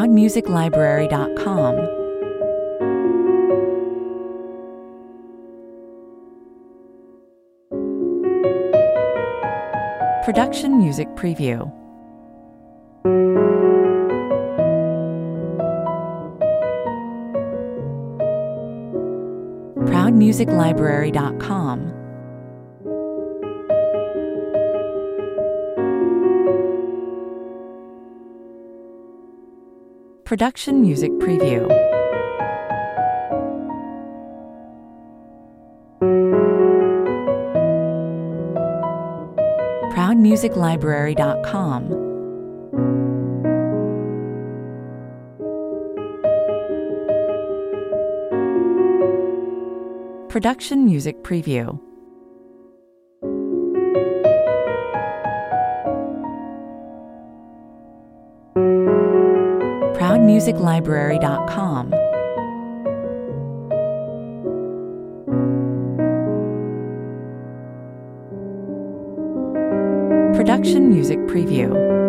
ProudMusicLibrary.com. Production Music Preview. ProudMusicLibrary.com. Production Music Preview. ProudMusicLibrary.com. Production Music Preview. ProudMusicLibrary.com. Production Music Preview.